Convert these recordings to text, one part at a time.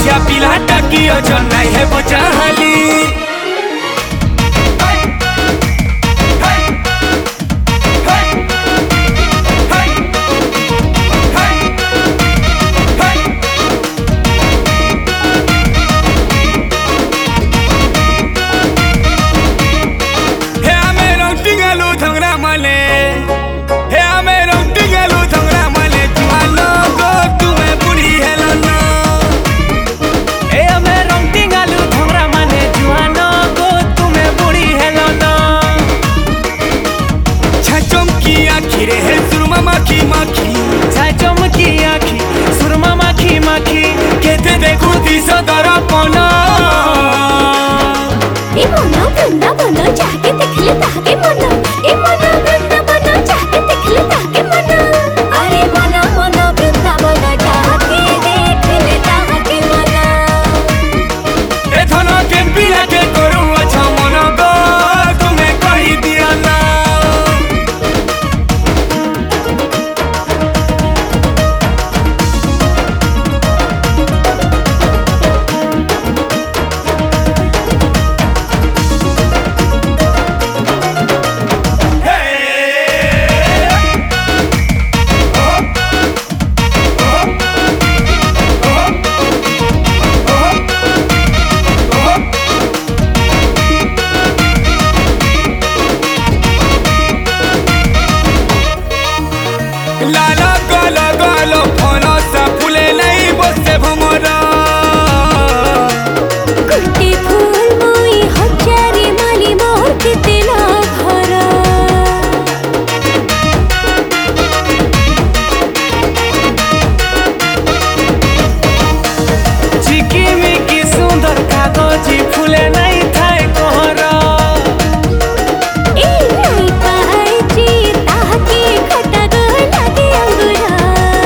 ଝିଅ ପିଲାଟା କିଏ ଜନାଇ ହେବ ଚାହାଲି दरपना ए मन वृंदावन जाके देखले ताके मन ए मन वृंदावन जाके देखले ताके मन अरे मन मन वृंदावन जाके देखले ताके मन ए धन के पिला के करू अच्छा मन गो तुम्हें कही दिया ना लाला गाला गालो फोनो सा फूले नहीं बसे भमरा गुट्टी फूल मोई हजारी माली मोर के दिला भरा चिकी मिकी सुंदर कागजी फूले नहीं थाए कोहरा ए नहीं पाई जी ताके खटा लगे अंगूरा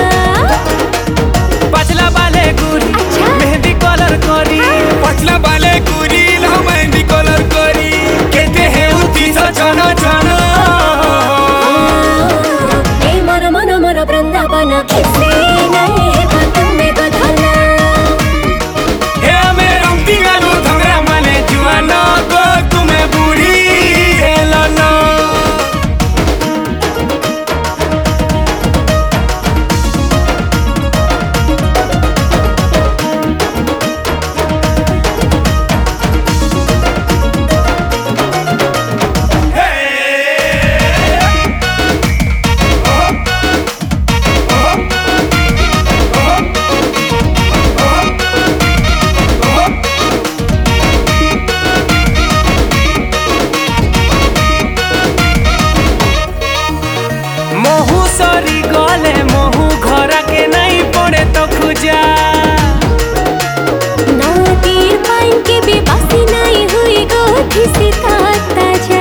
पछला वाले गुरी अच्छा। मेहंदी कलर करी पछला वाले गुरी ला मेहंदी कलर करी कहते हैं उठी सजना जना ए मन मन मन वृंदावन किसे नहीं है बातों में बदलना हे हमें रंगती गालू धंगरा माने जुआना गो तुम्हें बूढ़ी है लाना महू सरी गले महू घरा के नहीं पड़े तो खुजा ना तीर पाइन के बेबसी नहीं हुई गो किसी ताता जा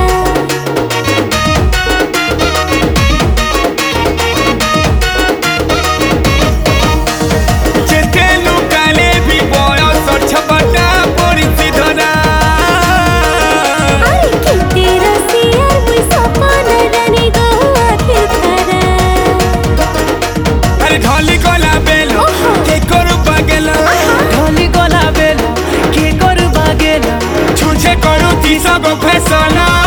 जेते लुकाले भी बड़ा सर छपटा पड़ी सीधना अरे कितने रसिया मुई सपन रानी गो आते थारा अरे ढोली गला बेलो के करू बागेला ढोली गला बेलो के करू बागेला छुछे करू तीसा गो फैसला